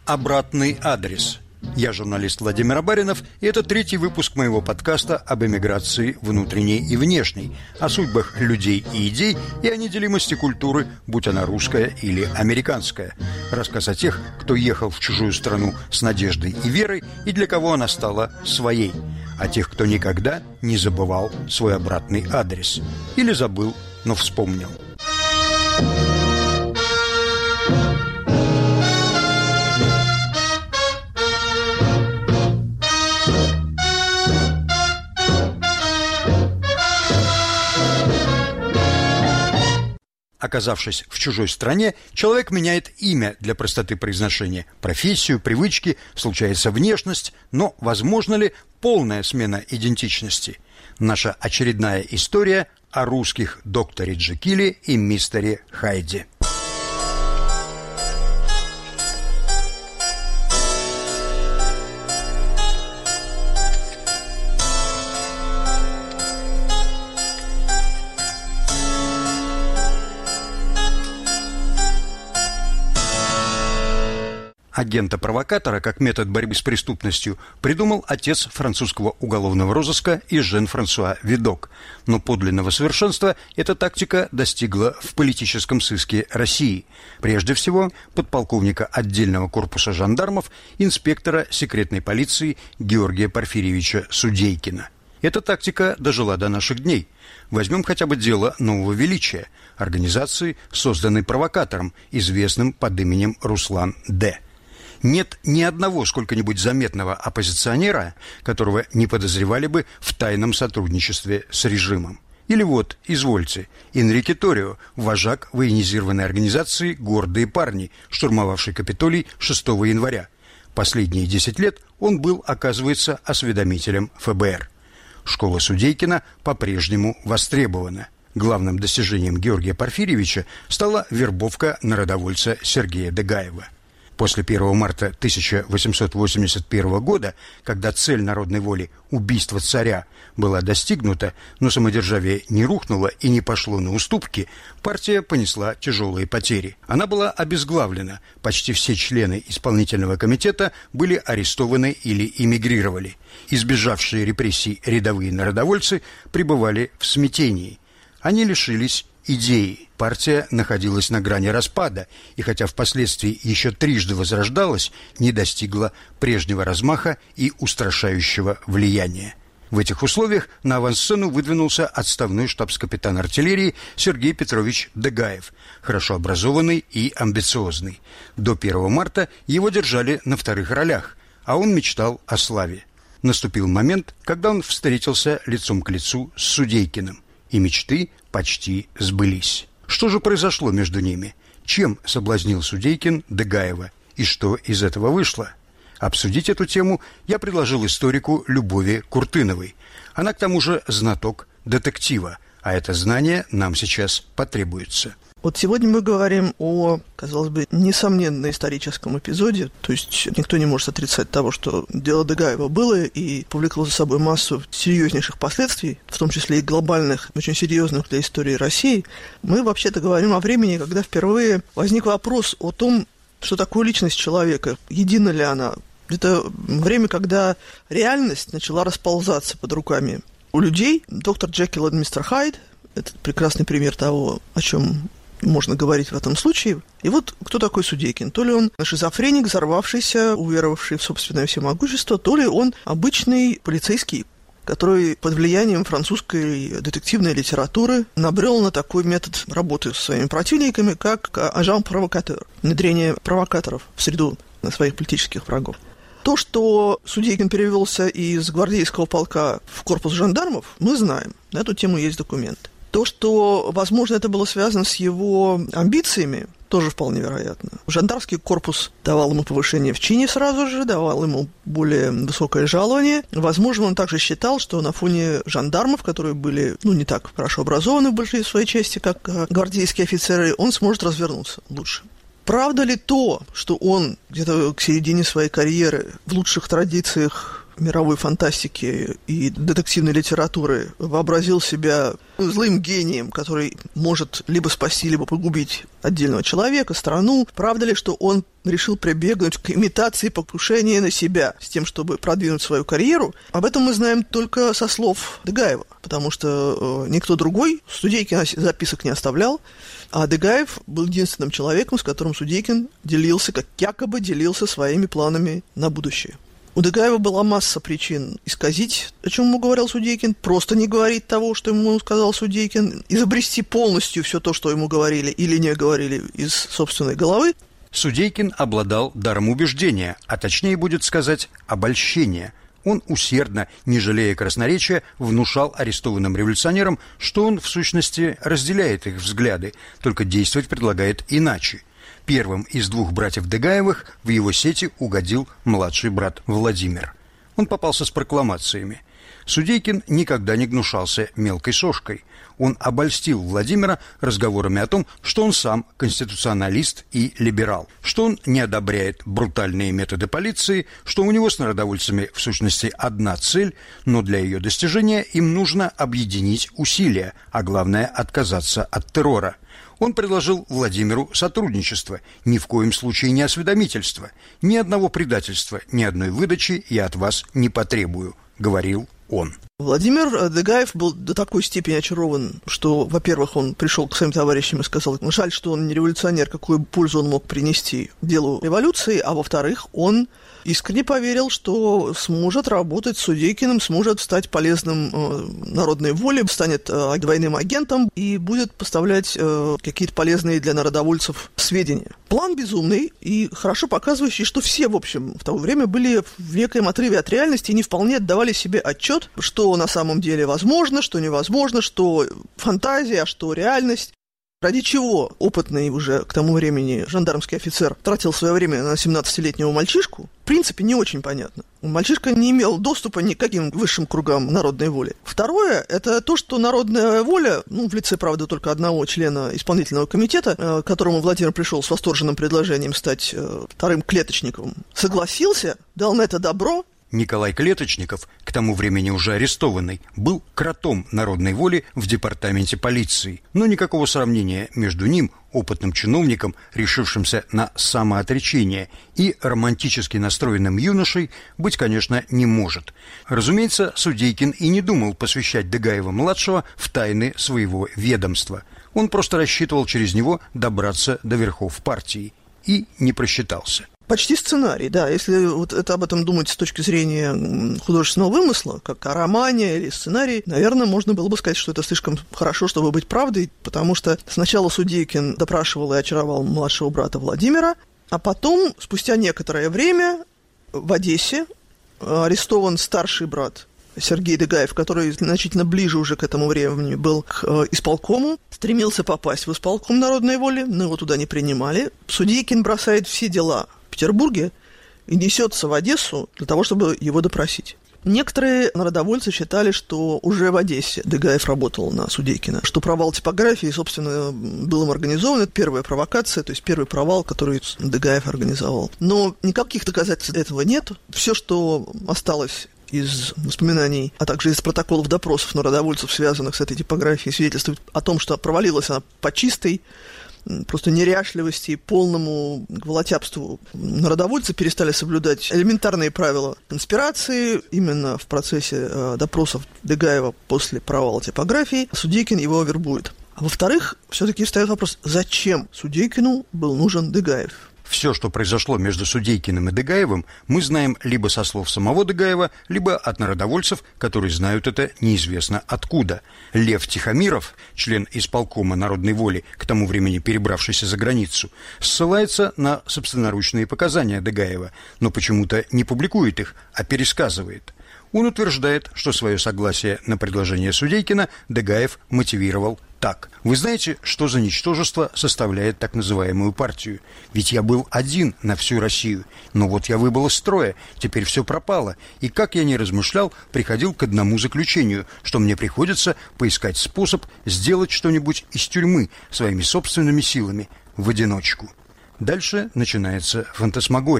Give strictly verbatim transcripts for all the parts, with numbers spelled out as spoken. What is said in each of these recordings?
Обратный адрес. Я журналист Владимир Абаринов, и это третий выпуск моего подкаста об эмиграции внутренней и внешней, о судьбах людей и идей и о неделимости культуры, будь она русская или американская. Рассказ о тех, кто ехал в чужую страну с надеждой и верой, и для кого она стала своей. О тех, кто никогда не забывал свой обратный адрес. Или забыл, но вспомнил. Оказавшись в чужой стране, человек меняет имя для простоты произношения, профессию, привычки, случается внешность, но возможно ли полная смена идентичности? Наша очередная история о русских докторе Джекиле и мистере Хайде. Агента-провокатора как метод борьбы с преступностью придумал отец французского уголовного розыска Жан-Франсуа Видок. Но подлинного совершенства эта тактика достигла в политическом сыске России. Прежде всего, подполковника отдельного корпуса жандармов, инспектора секретной полиции Георгия Порфирьевича Судейкина. Эта тактика дожила до наших дней. Возьмем хотя бы дело Нового Величия, организации, созданной провокатором, известным под именем Руслан Д. Нет ни одного сколько-нибудь заметного оппозиционера, которого не подозревали бы в тайном сотрудничестве с режимом. Или вот, извольте, Энрике Торио, вожак военизированной организации «Гордые парни», штурмовавший Капитолий шестого января. Последние десять лет он был, оказывается, осведомителем эф бэ эр. Школа Судейкина по-прежнему востребована. Главным достижением Георгия Порфирьевича стала вербовка народовольца Сергея Дегаева. После первого марта тысяча восемьсот восемьдесят первого года, когда цель народной воли – убийство царя – была достигнута, но самодержавие не рухнуло и не пошло на уступки, партия понесла тяжелые потери. Она была обезглавлена, почти все члены исполнительного комитета были арестованы или эмигрировали. Избежавшие репрессий рядовые народовольцы пребывали в смятении. Они лишились идеи. Партия находилась на грани распада, и хотя впоследствии еще трижды возрождалась, не достигла прежнего размаха и устрашающего влияния. В этих условиях на авансцену выдвинулся отставной штабс-капитан артиллерии Сергей Петрович Дегаев, хорошо образованный и амбициозный. До первого марта его держали на вторых ролях, а он мечтал о славе. Наступил момент, когда он встретился лицом к лицу с Судейкиным, и мечты почти сбылись. Что же произошло между ними? Чем соблазнил Судейкин Дегаева? И что из этого вышло? Обсудить эту тему я предложил историку Любови Куртыновой. Она, к тому же, знаток детектива, а это знание нам сейчас потребуется. Вот сегодня мы говорим о, казалось бы, несомненно историческом эпизоде, то есть никто не может отрицать того, что дело Дегаева было и повлекло за собой массу серьезнейших последствий, в том числе и глобальных, очень серьезных для истории России. Мы вообще-то говорим о времени, когда впервые возник вопрос о том, что такое личность человека, едина ли она. Это время, когда реальность начала расползаться под руками у людей. Доктор Джекил и мистер Хайд – это прекрасный пример того, о чем можно говорить в этом случае. И вот кто такой Судейкин? То ли он шизофреник, взорвавшийся, уверовавший в собственное всемогущество, то ли он обычный полицейский, который под влиянием французской детективной литературы набрел на такой метод работы со своими противниками, как агент-провокатор, внедрение провокаторов в среду своих политических врагов. То, что Судейкин перевелся из гвардейского полка в корпус жандармов, мы знаем. На эту тему есть документы. То, что, возможно, это было связано с его амбициями, тоже вполне вероятно. Жандармский корпус давал ему повышение в чине сразу же, давал ему более высокое жалование. Возможно, он также считал, что на фоне жандармов, которые были, ну, не так хорошо образованы в большей своей части, как гвардейские офицеры, он сможет развернуться лучше. Правда ли то, что он где-то к середине своей карьеры в лучших традициях мировой фантастики и детективной литературы вообразил себя злым гением, который может либо спасти, либо погубить отдельного человека, страну. Правда ли, что он решил прибегнуть к имитации покушения на себя с тем, чтобы продвинуть свою карьеру? Об этом мы знаем только со слов Дегаева, потому что э, никто другой Судейкин записок не оставлял, а Дегаев был единственным человеком, с которым Судейкин делился, как якобы делился своими планами на будущее. У Дегаева была масса причин исказить, о чем ему говорил Судейкин, просто не говорить того, что ему сказал Судейкин, изобрести полностью все то, что ему говорили или не говорили из собственной головы. Судейкин обладал даром убеждения, а точнее будет сказать, обольщения. Он усердно, не жалея красноречия, внушал арестованным революционерам, что он, в сущности, разделяет их взгляды, только действовать предлагает иначе. Первым из двух братьев Дегаевых в его сети угодил младший брат Владимир. Он попался с прокламациями. Судейкин никогда не гнушался мелкой сошкой. Он обольстил Владимира разговорами о том, что он сам конституционалист и либерал, что он не одобряет брутальные методы полиции, что у него с народовольцами в сущности одна цель, но для ее достижения им нужно объединить усилия, а главное отказаться от террора. Он предложил Владимиру сотрудничество, ни в коем случае не осведомительство, ни одного предательства, ни одной выдачи я от вас не потребую, говорил он. Владимир Дегаев был до такой степени очарован, что, во-первых, он пришел к своим товарищам и сказал, жаль, что он не революционер, какую пользу он мог принести делу революции, а во-вторых, он искренне поверил, что сможет работать с Судейкиным, сможет стать полезным э, народной воле, станет э, двойным агентом и будет поставлять э, какие-то полезные для народовольцев сведения. План безумный и хорошо показывающий, что все, в общем, в то время были в некоем отрыве от реальности и не вполне отдавали себе отчет, что на самом деле возможно, что невозможно, что фантазия, а что реальность. Ради чего опытный уже к тому времени жандармский офицер тратил свое время на семнадцатилетнего мальчишку, в принципе, не очень понятно. Мальчишка не имел доступа ни к каким высшим кругам народной воли. Второе, это то, что народная воля, ну, в лице, правда, только одного члена исполнительного комитета, к которому Владимир пришел с восторженным предложением стать э, вторым клеточником, согласился, дал на это добро. Николай Клеточников, к тому времени уже арестованный, был кротом народной воли в департаменте полиции. Но никакого сравнения между ним, опытным чиновником, решившимся на самоотречение, и романтически настроенным юношей быть, конечно, не может. Разумеется, Судейкин и не думал посвящать Дегаева-младшего в тайны своего ведомства. Он просто рассчитывал через него добраться до верхов партии. И не просчитался. Почти сценарий, да. Если вот это об этом думать с точки зрения художественного вымысла, как о романе или сценарии, наверное, можно было бы сказать, что это слишком хорошо, чтобы быть правдой, потому что сначала Судейкин допрашивал и очаровал младшего брата Владимира, а потом, спустя некоторое время, в Одессе арестован старший брат Сергей Дегаев, который значительно ближе уже к этому времени был к э, исполкому, стремился попасть в исполком народной воли, но его туда не принимали. Судейкин бросает все дела в Петербурге и несется в Одессу для того, чтобы его допросить. Некоторые народовольцы считали, что уже в Одессе Дегаев работал на Судейкина, что провал типографии, собственно, был им организован. Это первая провокация, то есть первый провал, который Дегаев организовал. Но никаких доказательств этого нет. Все, что осталось из воспоминаний, а также из протоколов допросов народовольцев, связанных с этой типографией, свидетельствует о том, что провалилась она по чистой, просто неряшливости и полному волотябству. Народовольцы перестали соблюдать элементарные правила конспирации именно в процессе э, допросов Дегаева после провала типографии. Судейкин его вербует. А во-вторых, все-таки встает вопрос, зачем Судейкину был нужен Дегаев? Все, что произошло между Судейкиным и Дегаевым, мы знаем либо со слов самого Дегаева, либо от народовольцев, которые знают это неизвестно откуда. Лев Тихомиров, член исполкома народной воли, к тому времени перебравшийся за границу, ссылается на собственноручные показания Дегаева, но почему-то не публикует их, а пересказывает. Он утверждает, что свое согласие на предложение Судейкина Дегаев мотивировал так. Вы знаете, что за ничтожество составляет так называемую партию? Ведь я был один на всю Россию. Но вот я выбыл из строя, теперь все пропало. И как я ни размышлял, приходил к одному заключению, что мне приходится поискать способ сделать что-нибудь из тюрьмы своими собственными силами, в одиночку. Дальше начинается фантасмагория.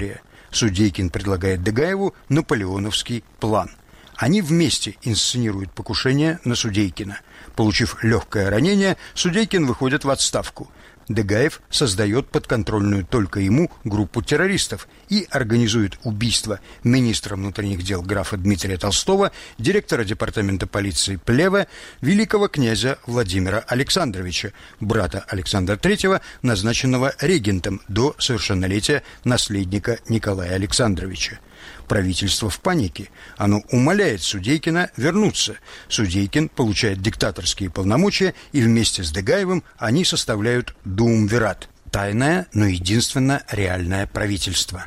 Судейкин предлагает Дегаеву наполеоновский план. Они вместе инсценируют покушение на Судейкина. Получив легкое ранение, Судейкин выходит в отставку. Дегаев создает подконтрольную только ему группу террористов и организует убийство министра внутренних дел графа Дмитрия Толстого, директора департамента полиции Плева, великого князя Владимира Александровича, брата Александра Третьего, назначенного регентом до совершеннолетия наследника Николая Александровича. Правительство в панике. Оно умоляет Судейкина вернуться. Судейкин получает диктаторские полномочия, и вместе с Дегаевым они составляют Дуумвират – тайное, но единственно реальное правительство.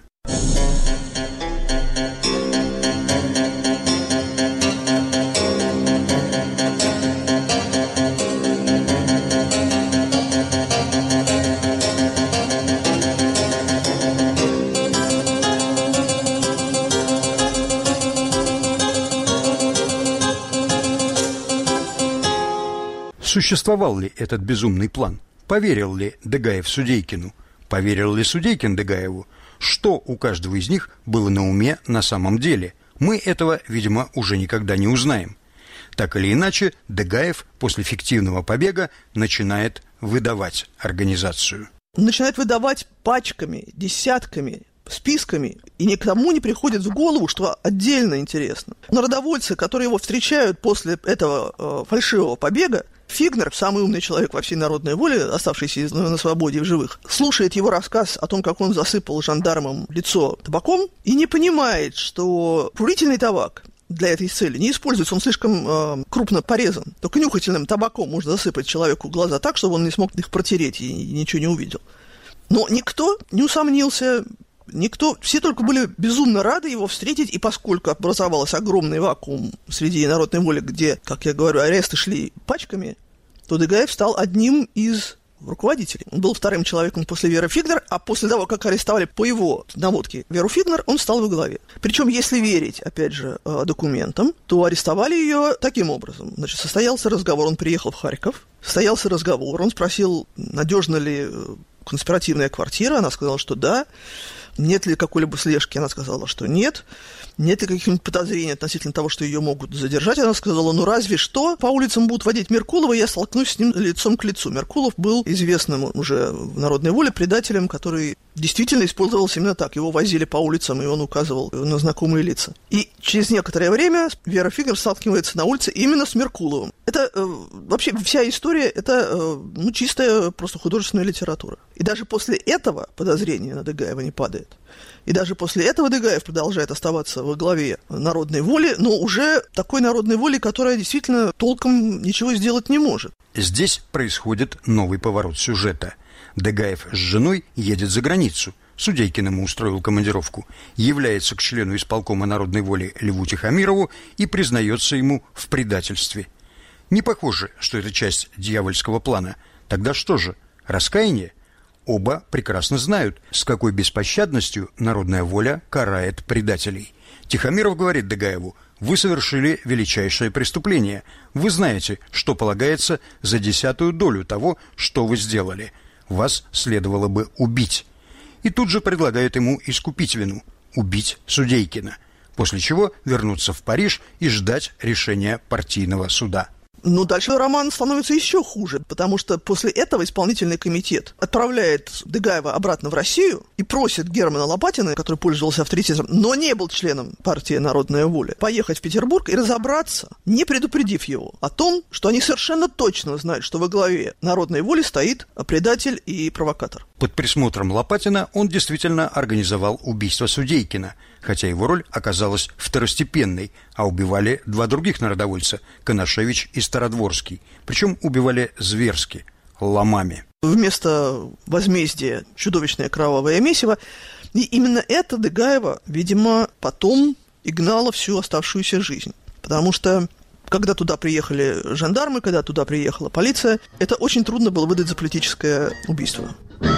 Существовал ли этот безумный план? Поверил ли Дегаев Судейкину? Поверил ли Судейкин Дегаеву? Что у каждого из них было на уме на самом деле? Мы этого, видимо, уже никогда не узнаем. Так или иначе, Дегаев после фиктивного побега начинает выдавать организацию. Начинает выдавать пачками, десятками, списками, и никому не приходит в голову, что отдельно интересно. Народовольцы, которые его встречают после этого э, фальшивого побега, Фигнер, самый умный человек во всей народной воле, оставшийся на свободе и в живых, слушает его рассказ о том, как он засыпал жандармам лицо табаком, и не понимает, что курительный табак для этой цели не используется, он слишком э, крупно порезан. Только нюхательным табаком можно засыпать человеку глаза так, чтобы он не смог их протереть и ничего не увидел. Но никто не усомнился. Никто, все только были безумно рады его встретить, и поскольку образовался огромный вакуум среди народной воли, где, как я говорю, аресты шли пачками, то Дегаев стал одним из руководителей. Он был вторым человеком после Веры Фигнер, а после того, как арестовали по его наводке Веру Фигнер, он стал во главе. Причем, если верить, опять же, документам, то арестовали ее таким образом. Значит, состоялся разговор, он приехал в Харьков, состоялся разговор, он спросил, надежна ли конспиративная квартира, она сказала, что да. Нет ли какой-либо слежки? Она сказала, что нет. Нет ли каких-нибудь подозрений относительно того, что ее могут задержать? Она сказала, ну разве что по улицам будут водить Меркулова, я столкнусь с ним лицом к лицу. Меркулов был известным уже в народной воле предателем, который действительно использовался именно так. Его возили по улицам, и он указывал на знакомые лица. И через некоторое время Вера Фигнер сталкивается на улице именно с Меркуловым. Это э, вообще вся история, это э, ну, чистая просто художественная литература. И даже после этого подозрение на Дегаева не падает. И даже после этого Дегаев продолжает оставаться во главе народной воли, но уже такой народной воли, которая действительно толком ничего сделать не может. Здесь происходит новый поворот сюжета. Дегаев с женой едет за границу. Судейкин ему устроил командировку. Является к члену исполкома народной воли Льву Тихомирову и признается ему в предательстве. Не похоже, что это часть дьявольского плана. Тогда что же? Раскаяние? Оба прекрасно знают, с какой беспощадностью народная воля карает предателей. Тихомиров говорит Дегаеву: «Вы совершили величайшее преступление. Вы знаете, что полагается за десятую долю того, что вы сделали. Вас следовало бы убить». И тут же предлагает ему искупить вину – убить Судейкина, после чего вернуться в Париж и ждать решения партийного суда. Ну, дальше роман становится еще хуже, потому что после этого исполнительный комитет отправляет Дегаева обратно в Россию и просит Германа Лопатина, который пользовался авторитетом, но не был членом партии «Народная воля», поехать в Петербург и разобраться, не предупредив его о том, что они совершенно точно знают, что во главе «Народной воли» стоит предатель и провокатор. Под присмотром Лопатина он действительно организовал убийство Судейкина, хотя его роль оказалась второстепенной, а убивали два других народовольца – Конашевич и Стародворский. Причем убивали зверски, ломами. Вместо возмездия чудовищное кровавое месиво. И именно это Дегаева, видимо, потом и гнало всю оставшуюся жизнь. Потому что, когда туда приехали жандармы, когда туда приехала полиция, это очень трудно было выдать за политическое убийство.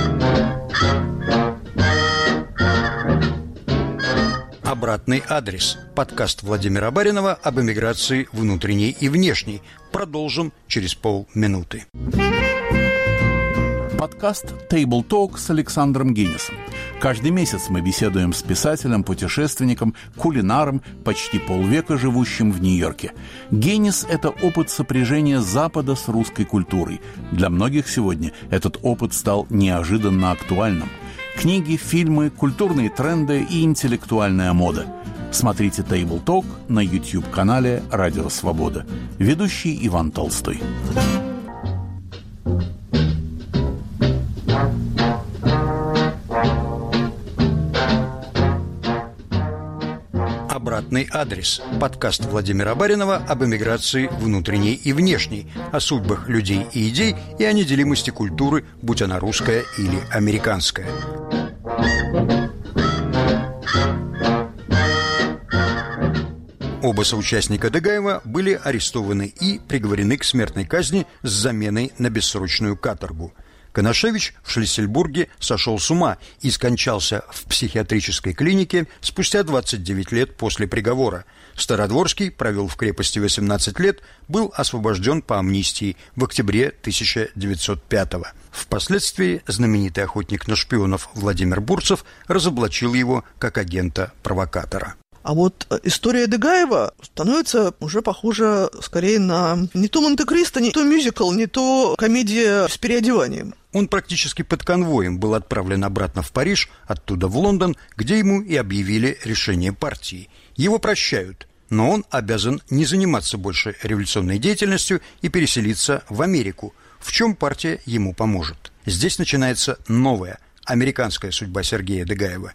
Обратный адрес. Подкаст Владимира Баринова об эмиграции внутренней и внешней. Продолжим через полминуты. Подкаст «Table Talk» с Александром Генисом. Каждый месяц мы беседуем с писателем, путешественником, кулинаром, почти полвека живущим в Нью-Йорке. Генис – это опыт сопряжения Запада с русской культурой. Для многих сегодня этот опыт стал неожиданно актуальным. Книги, фильмы, культурные тренды и интеллектуальная мода. Смотрите «Table Talk» на YouTube-канале «Радио Свобода». Ведущий Иван Толстой. Обратный адрес. Подкаст Владимира Баринова об эмиграции внутренней и внешней, о судьбах людей и идей и о неделимости культуры, будь она русская или американская. Оба соучастника Дегаева были арестованы и приговорены к смертной казни с заменой на бессрочную каторгу. Конашевич в Шлиссельбурге сошел с ума и скончался в психиатрической клинике спустя двадцать девять лет после приговора. Стародворский провел в крепости восемнадцать лет, был освобожден по амнистии в октябре тысяча девятьсот пятого. Впоследствии знаменитый охотник на шпионов Владимир Бурцев разоблачил его как агента-провокатора. А вот история Дегаева становится уже похожа скорее на не то Монте-Кристо, не то мюзикл, не то комедия с переодеванием. Он практически под конвоем был отправлен обратно в Париж, оттуда в Лондон, где ему и объявили решение партии. Его прощают, но он обязан не заниматься больше революционной деятельностью и переселиться в Америку, в чем партия ему поможет. Здесь начинается новая, американская судьба Сергея Дегаева.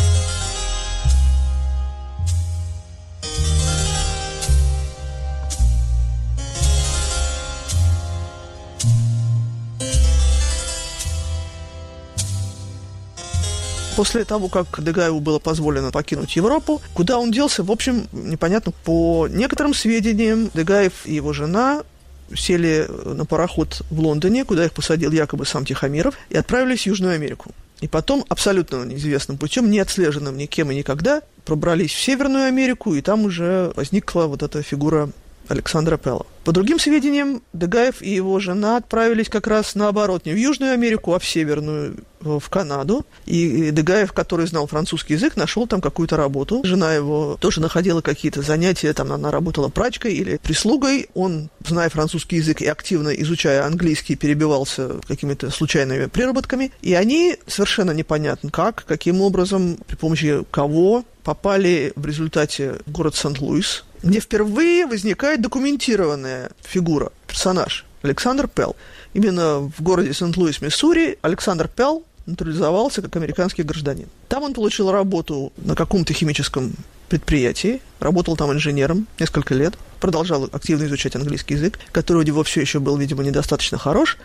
После того, как Дегаеву было позволено покинуть Европу, куда он делся, в общем, непонятно. По некоторым сведениям, Дегаев и его жена сели на пароход в Лондоне, куда их посадил якобы сам Тихомиров, и отправились в Южную Америку. И потом абсолютно неизвестным путем, не отслеженным никем и никогда, пробрались в Северную Америку, и там уже возникла вот эта фигура Александра Пелла. По другим сведениям, Дегаев и его жена отправились как раз наоборот, не в Южную Америку, а в Северную, в Канаду. И Дегаев, который знал французский язык, нашел там какую-то работу. Жена его тоже находила какие-то занятия, там она работала прачкой или прислугой. Он, зная французский язык и активно изучая английский, перебивался какими-то случайными приработками. И они совершенно непонятно как, каким образом, при помощи кого попали в результате в город Сент-Луис, где впервые возникает документированная фигура, персонаж Александр Пелл. Именно в городе Сент-Луис, Миссури, Александр Пелл натурализовался как американский гражданин. Там он получил работу на каком-то химическом предприятии, работал там инженером несколько лет, продолжал активно изучать английский язык, который у него все еще был, видимо, недостаточно хорош,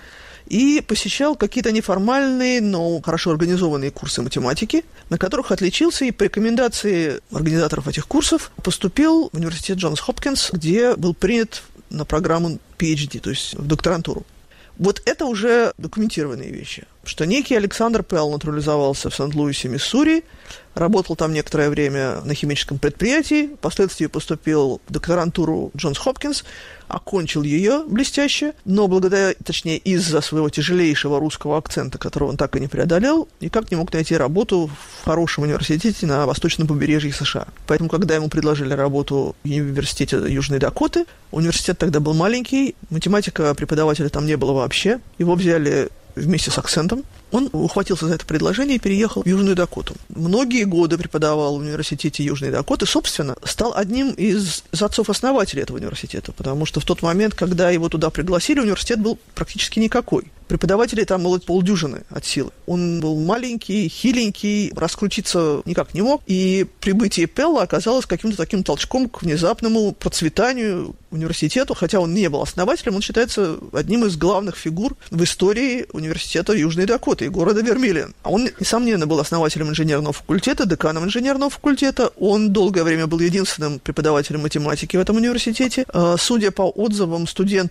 и посещал какие-то неформальные, но хорошо организованные курсы математики, на которых отличился и по рекомендации организаторов этих курсов поступил в университет Джонс Хопкинс, где был принят на программу пи эйч ди, то есть в докторантуру. Вот это уже документированные вещи, что некий Александр Пелл натурализовался в Сент-Луисе, Миссури, работал там некоторое время на химическом предприятии, впоследствии поступил в докторантуру Джонс Хопкинс, окончил ее блестяще, но благодаря, точнее, из-за своего тяжелейшего русского акцента, которого он так и не преодолел, никак не мог найти работу в хорошем университете на восточном побережье США. Поэтому, когда ему предложили работу в университете Южной Дакоты, университет тогда был маленький, математика преподавателя там не было вообще, его взяли вместе с акцентом. Он ухватился за это предложение и переехал в Южную Дакоту. Многие годы преподавал в университете Южной Дакоты, собственно, стал одним из отцов-основателей этого университета, потому что в тот момент, когда его туда пригласили, университет был практически никакой. Преподавателей там было полдюжины от силы. Он был маленький, хиленький, раскрутиться никак не мог, и прибытие Пелла оказалось каким-то таким толчком к внезапному процветанию университету, хотя он не был основателем, он считается одним из главных фигур в истории университета Южной Дакоты и города Вермилион. А он, несомненно, был основателем инженерного факультета, деканом инженерного факультета. Он долгое время был единственным преподавателем математики в этом университете. Судя по отзывам студентов,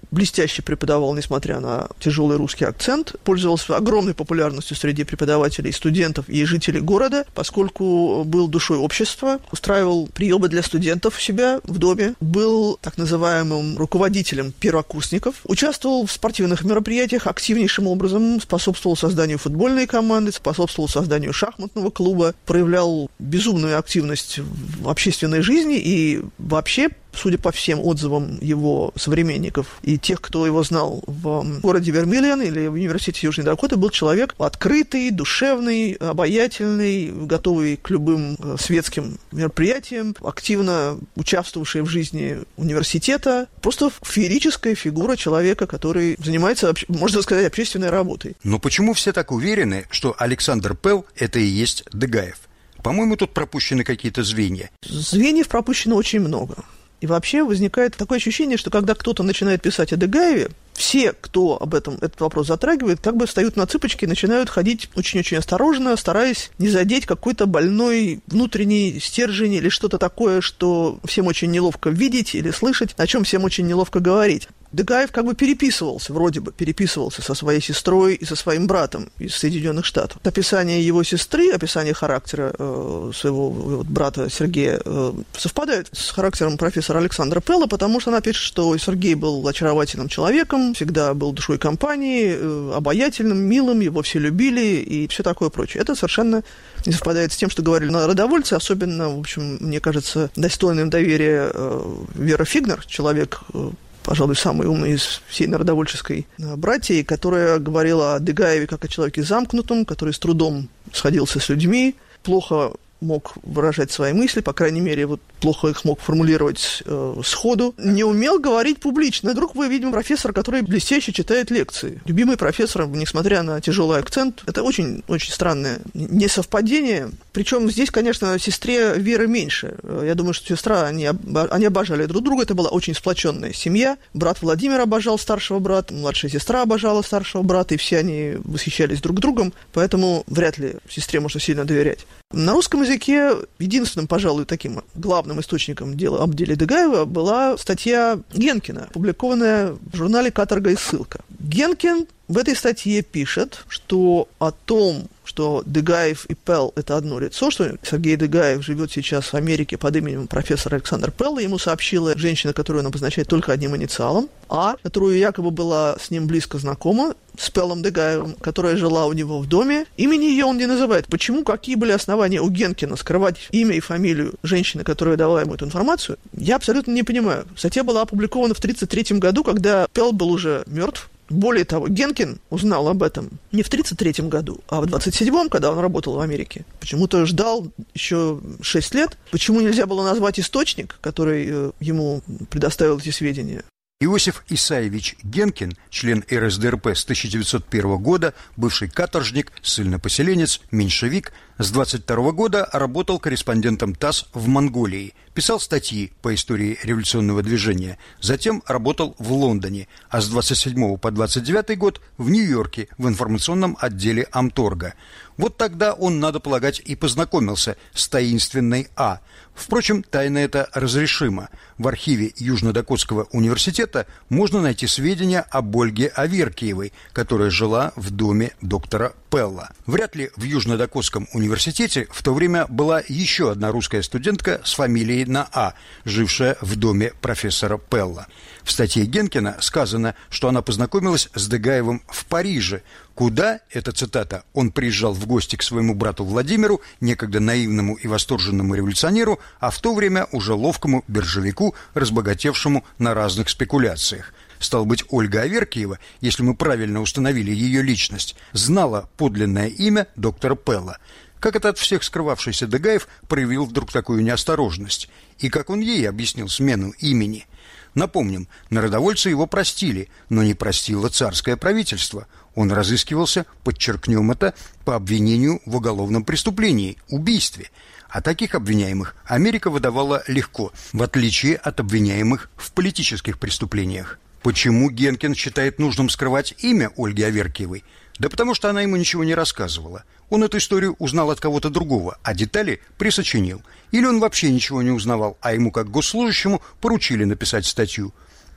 блестяще преподавал, несмотря на тяжелый русский акцент, пользовался огромной популярностью среди преподавателей, студентов и жителей города, поскольку был душой общества, устраивал приемы для студентов у себя в доме, был так называемым руководителем первокурсников, участвовал в спортивных мероприятиях активнейшим образом, способствовал созданию футбольной команды, способствовал созданию шахматного клуба, проявлял безумную активность в общественной жизни и вообще, судя по всем отзывам его современников и тех, кто его знал в городе Вермиллион или в университете Южной Дакоты, был человек открытый, душевный, обаятельный, готовый к любым светским мероприятиям, активно участвовавший в жизни университета. Просто феерическая фигура человека, который занимается, можно сказать, общественной работой. Но почему все так уверены, что Александр Пелл – это и есть Дегаев? По-моему, тут пропущены какие-то звенья. Звеньев пропущено очень много. И вообще возникает такое ощущение, что когда кто-то начинает писать о Дегаеве, все, кто об этом этот вопрос затрагивает, как бы встают на цыпочки и начинают ходить очень-очень осторожно, стараясь не задеть какой-то больной внутренний стержень или что-то такое, что всем очень неловко видеть или слышать, о чем всем очень неловко говорить. Дегаев как бы переписывался, вроде бы переписывался со своей сестрой и со своим братом из Соединенных Штатов. Описание его сестры, описание характера э, своего вот, брата Сергея э, совпадает с характером профессора Александра Пелла, потому что она пишет, что Сергей был очаровательным человеком, всегда был душой компании, э, обаятельным, милым, его все любили и все такое прочее. Это совершенно не совпадает с тем, что говорили народовольцы, особенно, в общем, мне кажется, достойным доверия э, Вера Фигнер, человек... Э, пожалуй, самый умный из всей народовольческой братьи, которая говорила о Дегаеве как о человеке замкнутом, который с трудом сходился с людьми, плохо мог выражать свои мысли, по крайней мере, вот плохо их мог формулировать э, сходу, не умел говорить публично. И вдруг вы, видимо, профессор, который блестяще читает лекции. Любимый профессор, несмотря на тяжелый акцент, это очень-очень странное несовпадение. Причем здесь, конечно, сестре веры меньше. Я думаю, что сестра, они, они обожали друг друга, это была очень сплоченная семья. Брат Владимир обожал старшего брата, младшая сестра обожала старшего брата, и все они восхищались друг другом, поэтому вряд ли сестре можно сильно доверять. На русском языке единственным, пожалуй, таким главным источником дела об деле Дегаева была статья Генкина, опубликованная в журнале «Каторга и ссылка». Генкин в этой статье пишет, что о том, что Дегаев и Пелл – это одно лицо, что Сергей Дегаев живет сейчас в Америке под именем профессора Александр Пелл, ему сообщила женщина, которую он обозначает только одним инициалом, А, которую якобы была с ним близко знакома, с Пеллом Дегаевым, которая жила у него в доме. Имени ее он не называет. Почему, какие были основания у Генкина скрывать имя и фамилию женщины, которая дала ему эту информацию, я абсолютно не понимаю. Статья была опубликована в тридцать третьем году, когда Пелл был уже мертв. Более того, Генкин узнал об этом не в тридцать третьем году, а в двадцать седьмом, когда он работал в Америке. Почему-то ждал еще шесть лет. Почему нельзя было назвать источник, который э, ему предоставил эти сведения? Иосиф Исаевич Генкин, член эр эс дэ эр пэ с тысяча девятьсот первого года, бывший каторжник, ссыльнопоселенец, меньшевик, с двадцать второго года работал корреспондентом ТАСС в Монголии, писал статьи по истории революционного движения, затем работал в Лондоне, а с двадцать седьмого по двадцать девятый год в Нью-Йорке в информационном отделе Амторга. Вот тогда он, надо полагать, и познакомился с таинственной А. Впрочем, тайна эта разрешима. В архиве Южно-Дакотского университета можно найти сведения об Ольге Аверкиевой, которая жила в доме доктора Пелла. Вряд ли в Южно-Дакотском университете в то время была еще одна русская студентка с фамилией на А, жившая в доме профессора Пелла. В статье Генкина сказано, что она познакомилась с Дегаевым в Париже, куда, это цитата, он приезжал в гости к своему брату Владимиру, некогда наивному и восторженному революционеру, а в то время уже ловкому биржевику, разбогатевшему на разных спекуляциях. Стало быть, Ольга Аверкиева, если мы правильно установили ее личность, знала подлинное имя доктора Пелла. Как это от всех скрывавшийся Дегаев проявил вдруг такую неосторожность? И как он ей объяснил смену имени? Напомним, народовольцы его простили, но не простило царское правительство. Он разыскивался, подчеркнем это, по обвинению в уголовном преступлении – убийстве. А таких обвиняемых Америка выдавала легко, в отличие от обвиняемых в политических преступлениях. Почему Генкин считает нужным скрывать имя Ольги Аверкиевой? Да потому что она ему ничего не рассказывала. Он эту историю узнал от кого-то другого, а детали присочинил. Или он вообще ничего не узнавал, а ему, как госслужащему, поручили написать статью.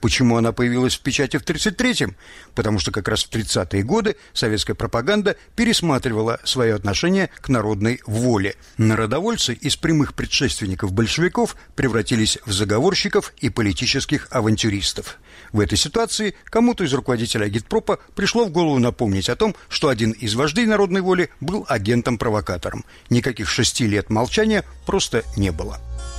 Почему она появилась в печати в тридцать третьем? Потому что как раз в тридцатые годы советская пропаганда пересматривала свое отношение к народной воле. Народовольцы из прямых предшественников большевиков превратились в заговорщиков и политических авантюристов. В этой ситуации кому-то из руководителей агитпропа пришло в голову напомнить о том, что один из вождей народной воли был агентом-провокатором. Никаких шести лет молчания просто не было.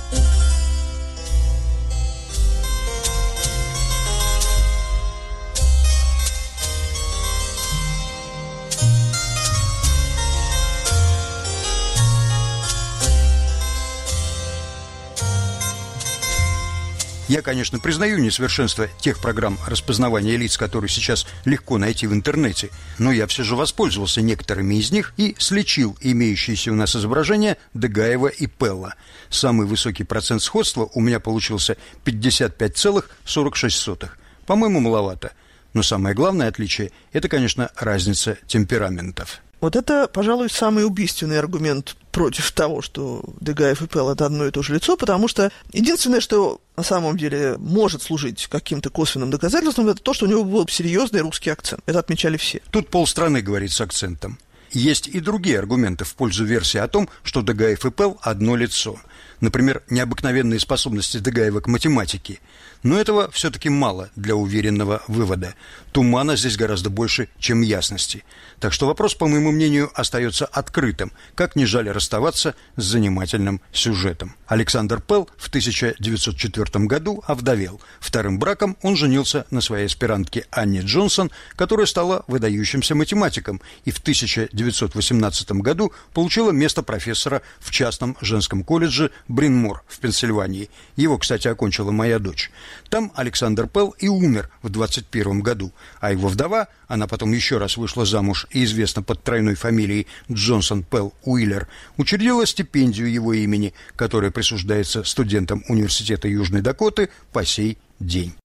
Я, конечно, признаю несовершенство тех программ распознавания лиц, которые сейчас легко найти в интернете, но я все же воспользовался некоторыми из них и сличил имеющиеся у нас изображения Дегаева и Пелла. Самый высокий процент сходства у меня получился пятьдесят пять целых сорок шесть сотых. По-моему, маловато. Но самое главное отличие – это, конечно, разница темпераментов. Вот это, пожалуй, самый убийственный аргумент против того, что Дегаев и Пелл – это одно и то же лицо, потому что единственное, что на самом деле может служить каким-то косвенным доказательством, это то, что у него был серьезный русский акцент. Это отмечали все. Тут полстраны говорит с акцентом. Есть и другие аргументы в пользу версии о том, что Дегаев и Пелл – одно лицо. Например, необыкновенные способности Дегаева к математике. Но этого все-таки мало для уверенного вывода. Тумана здесь гораздо больше, чем ясности. Так что вопрос, по моему мнению, остается открытым, как ни жаль расставаться с занимательным сюжетом. Александр Пелл в тысяча девятьсот четвёртом году овдовел. Вторым браком он женился на своей аспирантке Анне Джонсон, которая стала выдающимся математиком, и в тысяча девятьсот восемнадцатом году получила место профессора в частном женском колледже Брин-Мор в Пенсильвании. Его, кстати, окончила моя дочь. Там Александр Пелл и умер в двадцать первом году, а его вдова, она потом еще раз вышла замуж и известна под тройной фамилией Джонсон Пелл Уиллер, учредила стипендию его имени, которая присуждается студентам Университета Южной Дакоты по сей день.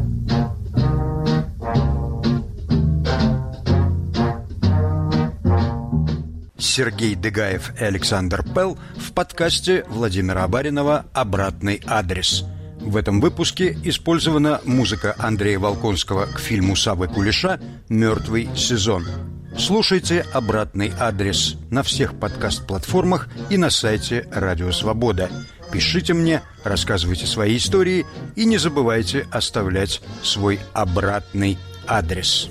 Сергей Дегаев и Александр Пелл в подкасте Владимира Абаринова «Обратный адрес». В этом выпуске использована музыка Андрея Волконского к фильму Саввы Кулеша «Мертвый сезон». Слушайте «Обратный адрес» на всех подкаст-платформах и на сайте «Радио Свобода». Пишите мне, рассказывайте свои истории и не забывайте оставлять свой обратный адрес.